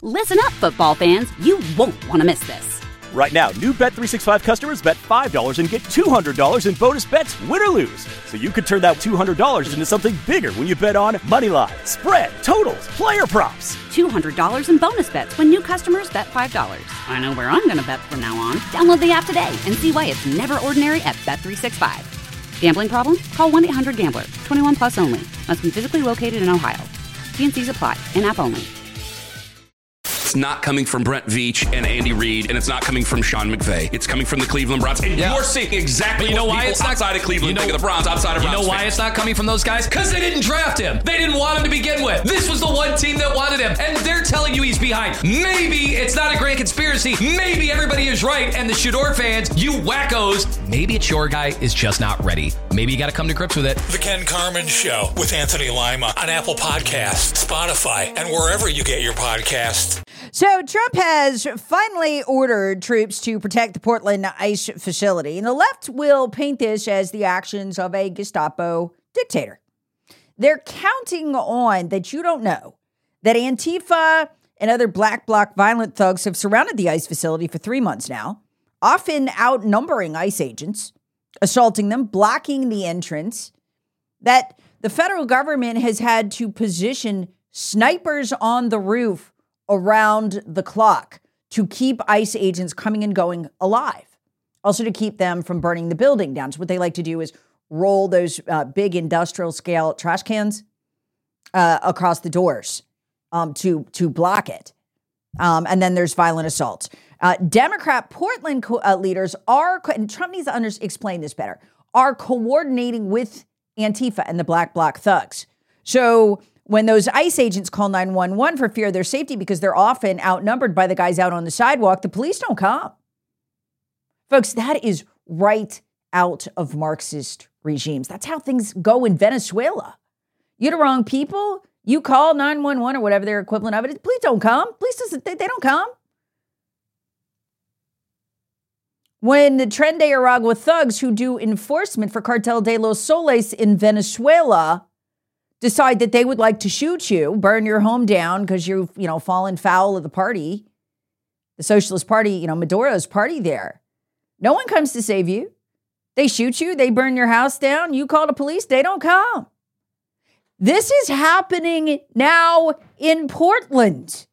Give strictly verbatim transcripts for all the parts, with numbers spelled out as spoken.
Listen up, football fans. You won't want to miss this. Right now, new Bet three sixty-five customers bet five dollars and get two hundred dollars in bonus bets, win or lose. So you could turn that two hundred dollars into something bigger when you bet on money line, spread, totals, player props. two hundred dollars in bonus bets when new customers bet five dollars. I know where I'm going to bet from now on. Download the app today and see why it's never ordinary at Bet three sixty-five. Gambling problem? Call one eight hundred gambler. twenty-one plus only. Must be physically located in Ohio. T and C's apply. In-app only. It's not coming from Brent Veach and Andy Reid, and it's not coming from Sean McVay. It's coming from the Cleveland Browns. And yeah. you're seeing exactly you know what why people it's not, outside of Cleveland you know, think of the Browns, outside of You Browns know why fans. it's not coming from those guys? Because they didn't draft him. They didn't want him to begin with. This was the one team that wanted him, and they're telling you he's behind. Maybe it's not a grand conspiracy. Maybe everybody is right, and the Shador fans, you wackos, maybe it's your guy is just not ready. Maybe you got to come to grips with it. The Ken Carman Show with Anthony Lima on Apple Podcasts, Spotify, and wherever you get your podcasts. So Trump has finally ordered troops to protect the Portland ICE facility, and the left will paint this as the actions of a Gestapo dictator. They're counting on that you don't know that Antifa and other black bloc violent thugs have surrounded the ICE facility for three months now, often outnumbering ICE agents, assaulting them, blocking the entrance, that the federal government has had to position snipers on the roof around the clock to keep ICE agents coming and going alive. Also to keep them from burning the building down. So what they like to do is roll those uh, big industrial scale trash cans uh, across the doors um, to, to block it. Um, and then there's violent assaults. Uh, Democrat Portland co- uh, leaders are, co- and Trump needs to under- explain this better, are coordinating with Antifa and the black bloc thugs. So when those ICE agents call nine one one for fear of their safety because they're often outnumbered by the guys out on the sidewalk, the police don't come. Folks, that is right out of Marxist regimes. That's how things go in Venezuela. You're the wrong people. You call nine one one or whatever their equivalent of it is. Police don't come. Police doesn't, they, they don't come. When the Tren de Aragua thugs who do enforcement for Cartel de los Soles in Venezuela decide that they would like to shoot you, burn your home down because you've, you know, fallen foul of the party, the Socialist Party, you know, Maduro's party there. No one comes to save you. They shoot you. They burn your house down. You call the police. They don't come. This is happening now in Portland.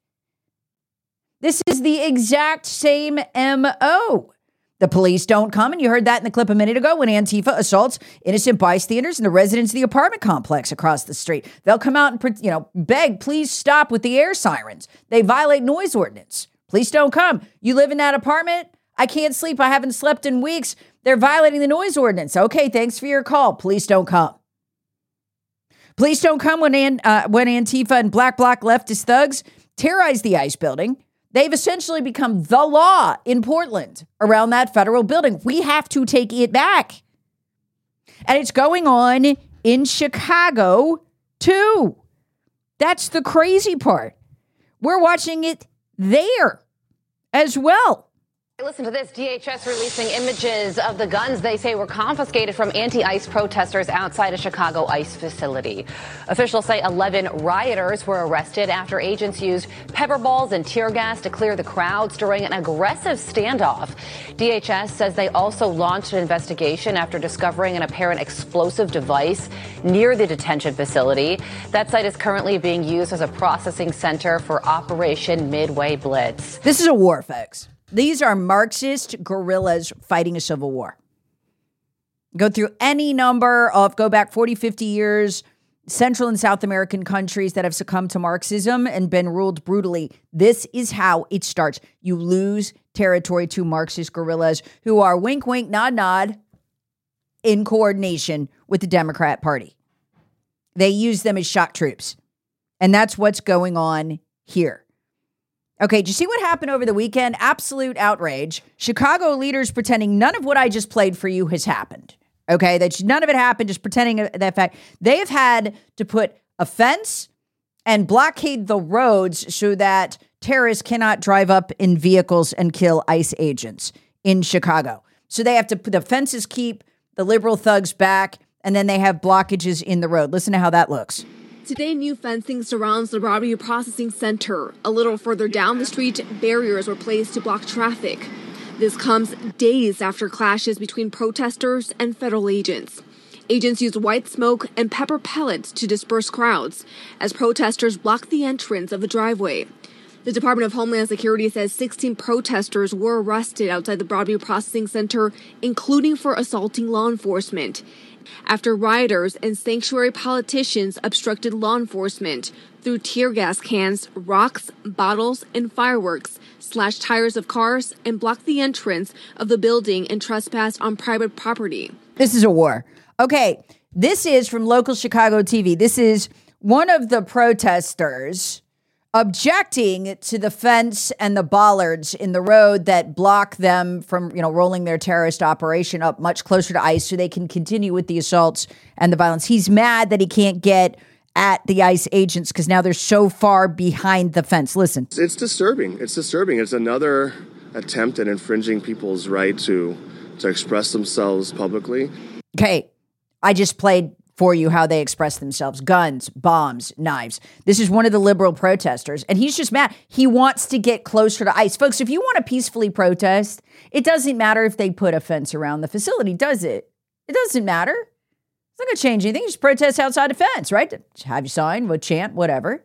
This is the exact same M O. The police don't come, and you heard that in the clip a minute ago when Antifa assaults innocent bystanders and the residents of the apartment complex across the street. They'll come out and, you know, beg, please stop with the air sirens. They violate noise ordinance. Police don't come. You live in that apartment? I can't sleep. I haven't slept in weeks. They're violating the noise ordinance. Okay, thanks for your call. Police don't come. Police don't come when, uh, when Antifa and black bloc leftist thugs terrorize the ICE building. They've essentially become the law in Portland around that federal building. We have to take it back. And it's going on in Chicago, too. That's the crazy part. We're watching it there as well. Listen to this. D H S releasing images of the guns they say were confiscated from anti-ICE protesters outside a Chicago ICE facility. Officials say eleven rioters were arrested after agents used pepper balls and tear gas to clear the crowds during an aggressive standoff. D H S says they also launched an investigation after discovering an apparent explosive device near the detention facility. That site is currently being used as a processing center for Operation Midway Blitz. This is a war, folks. These are Marxist guerrillas fighting a civil war. Go through any number of, go back forty, fifty years, Central and South American countries that have succumbed to Marxism and been ruled brutally. This is how it starts. You lose territory to Marxist guerrillas who are wink, wink, nod, nod in coordination with the Democrat Party. They use them as shock troops. And that's what's going on here. Okay, did you see what happened over the weekend? Absolute outrage. Chicago leaders pretending none of what I just played for you has happened. Okay, that none of it happened, just pretending that fact. They have had to put a fence and blockade the roads so that terrorists cannot drive up in vehicles and kill ICE agents in Chicago. So they have to put the fences, keep the liberal thugs back, and then they have blockages in the road. Listen to how that looks. Today, new fencing surrounds the Broadview Processing Center. A little further down the street, barriers were placed to block traffic. This comes days after clashes between protesters and federal agents. Agents used white smoke and pepper pellets to disperse crowds as protesters blocked the entrance of the driveway. The Department of Homeland Security says sixteen protesters were arrested outside the Broadview Processing Center, including for assaulting law enforcement, after rioters and sanctuary politicians obstructed law enforcement through tear gas cans, rocks, bottles, and fireworks, slashed tires of cars, and blocked the entrance of the building and trespassed on private property. This is a war. Okay, this is from local Chicago T V. This is one of the protesters objecting to the fence and the bollards in the road that block them from, you know, rolling their terrorist operation up much closer to ICE so they can continue with the assaults and the violence. He's mad that he can't get at the ICE agents because now they're so far behind the fence. Listen. It's disturbing. It's disturbing. It's another attempt at infringing people's right to, to express themselves publicly. Okay, I just played for you how they express themselves. Guns, bombs, knives. This is one of the liberal protesters, and he's just mad. He wants to get closer to ICE. Folks, if you want to peacefully protest, it doesn't matter if they put a fence around the facility, does it? It doesn't matter. It's not going to change anything. You just protest outside the fence, right? Have you sign, what chant, whatever.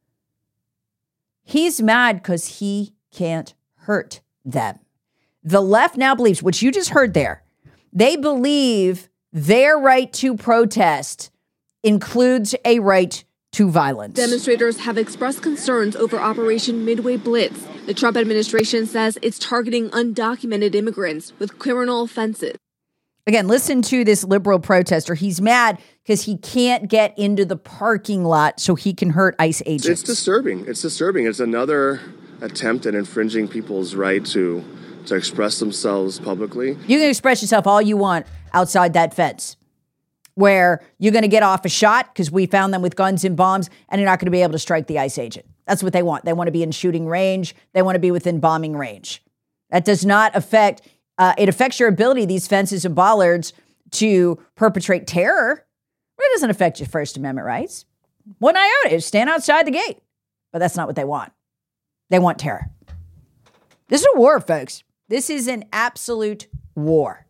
He's mad because he can't hurt them. The left now believes, which you just heard there, they believe their right to protest includes a right to violence. Demonstrators have expressed concerns over Operation Midway Blitz. The Trump administration says it's targeting undocumented immigrants with criminal offenses. Again, listen to this liberal protester. He's mad because he can't get into the parking lot so he can hurt ICE agents. It's disturbing. It's disturbing. It's another attempt at infringing people's right to, to express themselves publicly. You can express yourself all you want outside that fence, where you're going to get off a shot because we found them with guns and bombs, and you're not going to be able to strike the ICE agent. That's what they want. They want to be in shooting range. They want to be within bombing range. That does not affect, uh, it affects your ability, these fences and bollards, to perpetrate terror. But it doesn't affect your First Amendment rights. One iota is stand outside the gate. But that's not what they want. They want terror. This is a war, folks. This is an absolute war.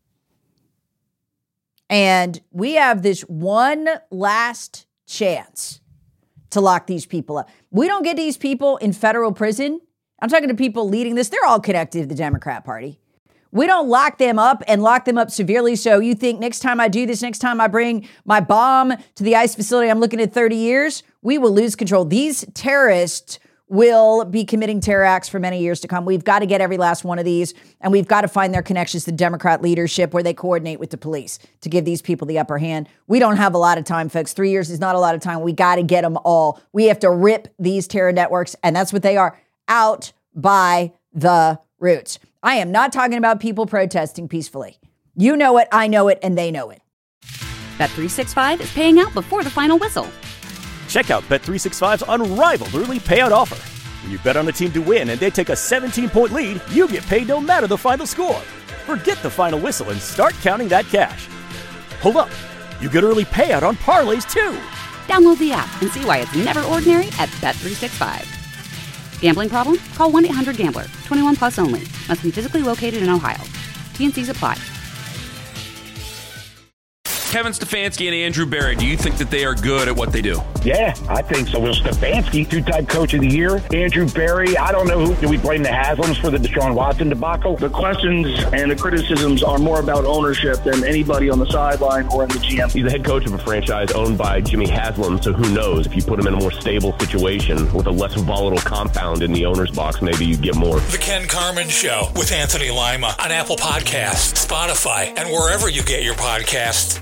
And we have this one last chance to lock these people up. We don't get these people in federal prison. I'm talking to people leading this. They're all connected to the Democrat Party. We don't lock them up and lock them up severely. So you think next time I do this, next time I bring my bomb to the ICE facility, I'm looking at thirty years. We will lose control. These terrorists will be committing terror acts for many years to come. We've got to get every last one of these, and we've got to find their connections to Democrat leadership where they coordinate with the police to give these people the upper hand. We don't have a lot of time, folks. Three years is not a lot of time. We got to get them all. We have to rip these terror networks, and that's what they are, out by the roots. I am not talking about people protesting peacefully. You know it, I know it, and they know it. Bet three sixty-five is paying out before the final whistle. Check out Bet three sixty-five's unrivaled early payout offer. When you bet on a team to win and they take a seventeen-point lead, you get paid no matter the final score. Forget the final whistle and start counting that cash. Hold up. You get early payout on parlays, too. Download the app and see why it's never ordinary at Bet three sixty-five. Gambling problem? Call one eight hundred gambler. twenty-one plus only. Must be physically located in Ohio. T N Cs apply. Kevin Stefanski and Andrew Berry, do you think that they are good at what they do? Yeah, I think so. Will Stefanski, two-time coach of the year. Andrew Berry, I don't know who. Do we blame the Haslams for the Deshaun Watson debacle? The questions and the criticisms are more about ownership than anybody on the sideline or in the G M. He's the head coach of a franchise owned by Jimmy Haslam, so who knows? If you put him in a more stable situation with a less volatile compound in the owner's box, maybe you get more. The Ken Carman Show with Anthony Lima on Apple Podcasts, Spotify, and wherever you get your podcasts.